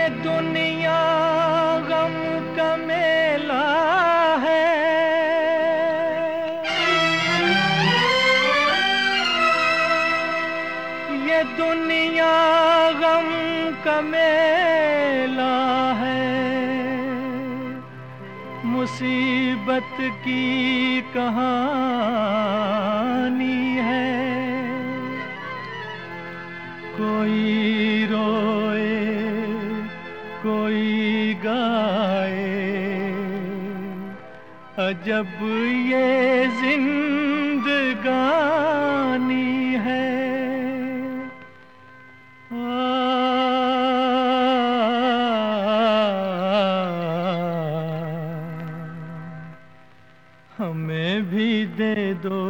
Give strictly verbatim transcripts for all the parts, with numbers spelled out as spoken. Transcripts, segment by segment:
दुनिया गम का मेला है, ये दुनिया गम का मेला है, मुसीबत की कहानी है। कोई रोए कोई गाए, अजब ये जिंदगानी है। आ, हमें भी दे दो,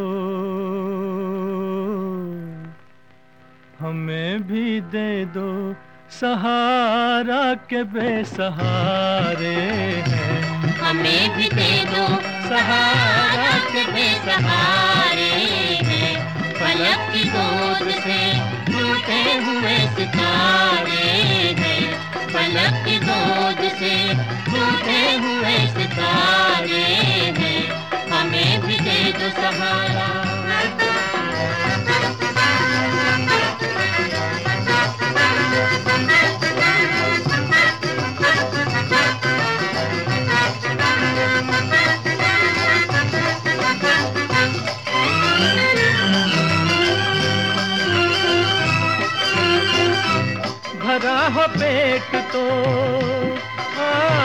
हमें भी दे दो सहारा के बेसहारे हैं। हमें भी दे दो सहारा के बेसहारे हैं। फलक की गोद से टूटे हुए सितारे हैं। फलक की गोद से टूटे हुए सितारे हैं। हमें भी दे दो सहारा। भरा हो पेट तो आ,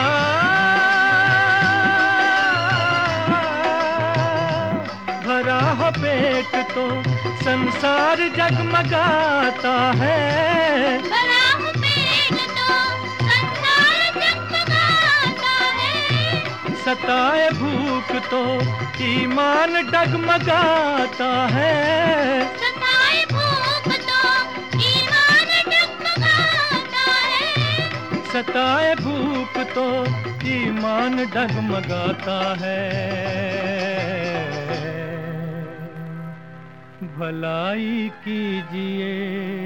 भरा हो पेट तो संसार जगमगाता है। भरा हो पेट तो संसार जगमगाता है। सताए भूख तो ईमान डगमगाता है। सताए भूख तो ईमान डगमगाता है। सताए भूख तो ईमान डगमगाता है। भलाई कीजिए,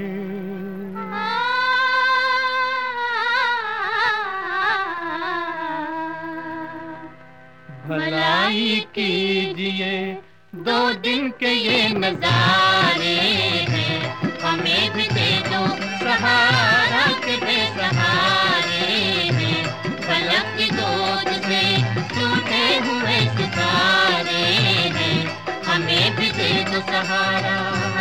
भलाई कीजिए, दो दिन के ये नजारे हैं। हमें भी दे दो सहारा के बेसहारे हैं। फलक की गोद से टूटे हुए सितारे हैं। हमें भी दे दो सहारा।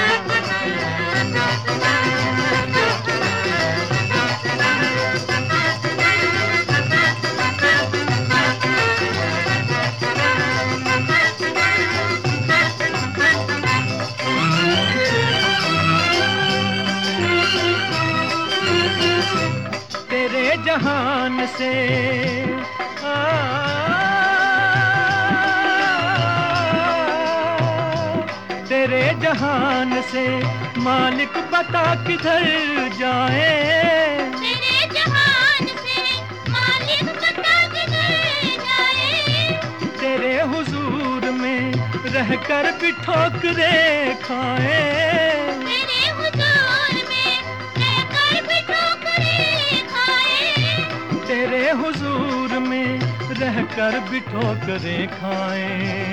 तेरे जहान से आ, तेरे जहान से मालिक बता किधर जाए। तेरे जहान से मालिक बता किधर जाए। तेरे हुजूर में रहकर भी ठोकरे खाए। तेरे हुजूर में रहकर भी ठोकरे खाए। तेरे हुजूर में रहकर भी ठोकरे खाए।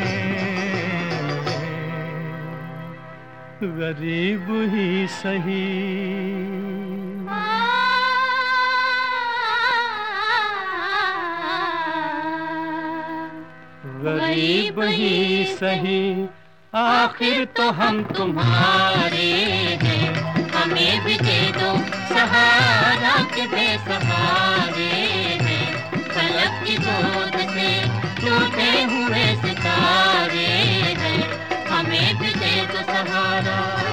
गरीब ही सही, गरीब ही सही, आखिर तो हम तुम्हारे हैं। हमें भी दे दो सहारा के बेसहारे हैं। फलक की गोद से टूटे हुए सितारे हैं। हमें भी दे दो सहारा।